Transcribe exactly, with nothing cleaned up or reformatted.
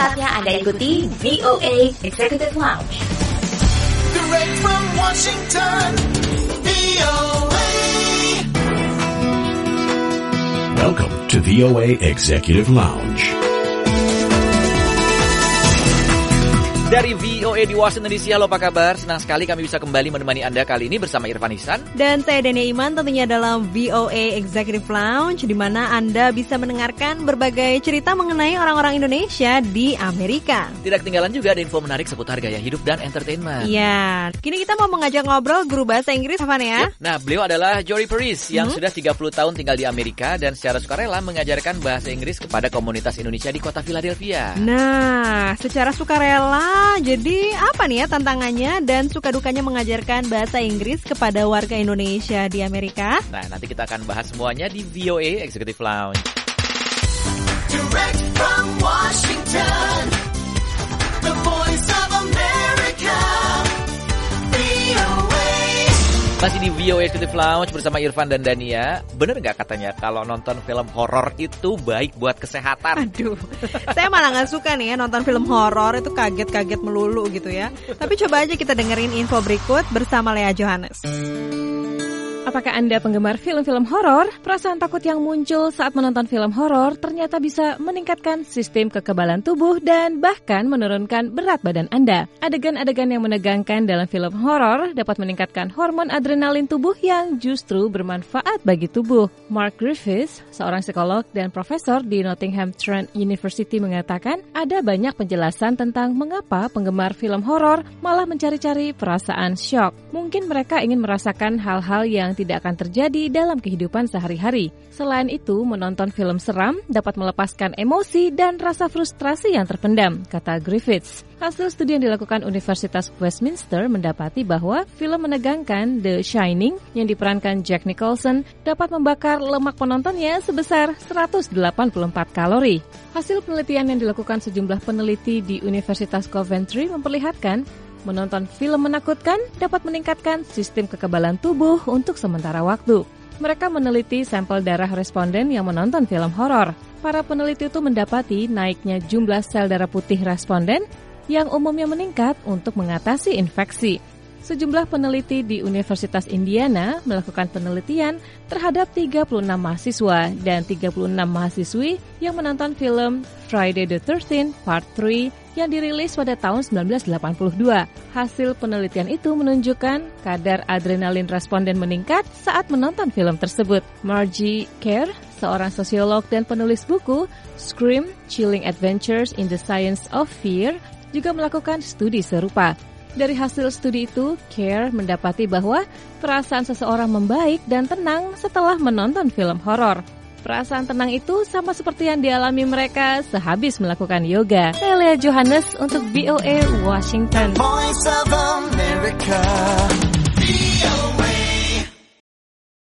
saatnya Anda ikuti V O A Executive Lounge. Direct from Washington, V O A. Welcome to V O A Executive Lounge. Dari V O A di Washington D C, halo apa kabar? Senang sekali kami bisa kembali menemani Anda kali ini bersama Irfan Ihsan. Dan saya Dania Iman tentunya dalam V O A Executive Lounge, di mana Anda bisa mendengarkan berbagai cerita mengenai orang-orang Indonesia di Amerika. Tidak ketinggalan juga ada info menarik seputar gaya hidup dan entertainment. Iya, kini kita mau mengajak ngobrol guru bahasa Inggris, Evan ya? Nah, beliau adalah Jory Paris yang hmm? sudah tiga puluh tahun tinggal di Amerika dan secara sukarela mengajarkan bahasa Inggris kepada komunitas Indonesia di kota Philadelphia. Nah, secara sukarela, jadi apa nih ya tantangannya dan suka dukanya mengajarkan bahasa Inggris kepada warga Indonesia di Amerika? Nah, nanti kita akan bahas semuanya di V O A Executive Lounge. Direct from Washington, the voice of America, V O A. Masih di V O A Executive Lounge bersama Irfan dan Dania. Bener nggak katanya kalau nonton film horor itu baik buat kesehatan? Aduh, saya malah nggak suka nih ya nonton film horor, itu kaget-kaget melulu gitu ya. Tapi coba aja kita dengerin info berikut bersama Lea Johannes. Apakah Anda penggemar film-film horor? Perasaan takut yang muncul saat menonton film horor ternyata bisa meningkatkan sistem kekebalan tubuh dan bahkan menurunkan berat badan Anda. Adegan-adegan yang menegangkan dalam film horor dapat meningkatkan hormon adrenalin tubuh yang justru bermanfaat bagi tubuh. Mark Griffiths, seorang psikolog dan profesor di Nottingham Trent University mengatakan ada banyak penjelasan tentang mengapa penggemar film horor malah mencari-cari perasaan syok. Mungkin mereka ingin merasakan hal-hal yang tidak akan terjadi dalam kehidupan sehari-hari. Selain itu, menonton film seram dapat melepaskan emosi dan rasa frustrasi yang terpendam, kata Griffiths. Hasil studi yang dilakukan Universitas Westminster mendapati bahwa film menegangkan The Shining yang diperankan Jack Nicholson dapat membakar lemak penontonnya sebesar seratus delapan puluh empat kalori. Hasil penelitian yang dilakukan sejumlah peneliti di Universitas Coventry memperlihatkan menonton film menakutkan dapat meningkatkan sistem kekebalan tubuh untuk sementara waktu. Mereka meneliti sampel darah responden yang menonton film horor. Para peneliti itu mendapati naiknya jumlah sel darah putih responden yang umumnya meningkat untuk mengatasi infeksi. Sejumlah peneliti di Universitas Indiana melakukan penelitian terhadap tiga puluh enam mahasiswa dan tiga puluh enam mahasiswi yang menonton film Friday the thirteenth Part tiga yang dirilis pada tahun sembilan belas delapan puluh dua. Hasil penelitian itu menunjukkan kadar adrenalin responden meningkat saat menonton film tersebut. Margie Kerr, seorang sosiolog dan penulis buku Scream: Chilling Adventures in the Science of Fear, juga melakukan studi serupa. Dari hasil studi itu, Kerr mendapati bahwa perasaan seseorang membaik dan tenang setelah menonton film horor. Perasaan tenang itu sama seperti yang dialami mereka sehabis melakukan yoga. Saya Lea Johannes untuk V O A Washington. Voice of America, V O A.